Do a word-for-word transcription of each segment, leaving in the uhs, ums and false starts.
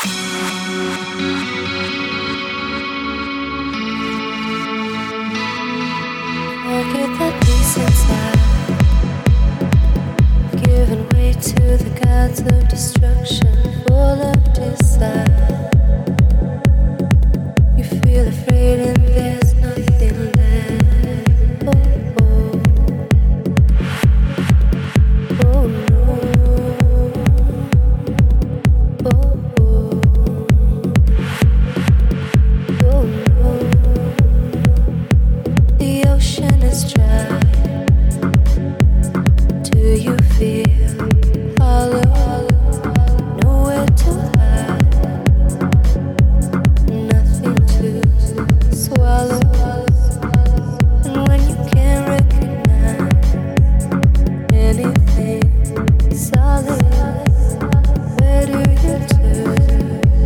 Forget the peace inside, giving way to the gods of destruction, full of desire. You feel afraid and there's nothing left. Oh, oh. Oh no. Oh, oh. Oh no. The ocean is dry. Do you feel hollow? Nowhere to hide, nothing to swallow. And when you can't recognize anything solid, where do you turn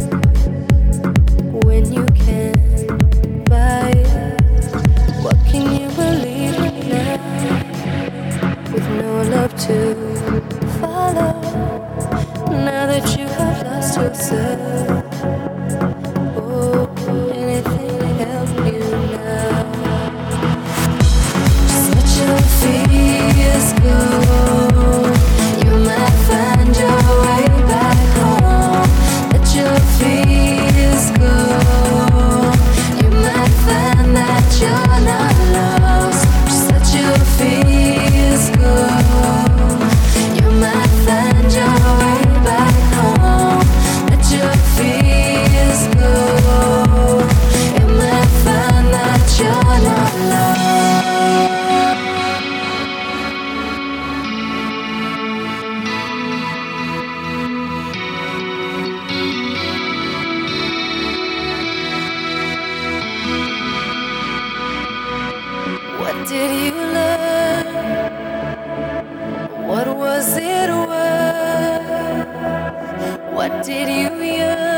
when you can't buy it? What can you believe in now with no love to follow? Now that you have lost yourself, oh, anything to help you now. Just let your fears go. You might find your way back home. Let your fears go. You might find that you're not lost. Just let your fears go. You might find your way back home. Let your fears go. You might find that you're not lost. What did you learn? What was it worth? What did you yearn?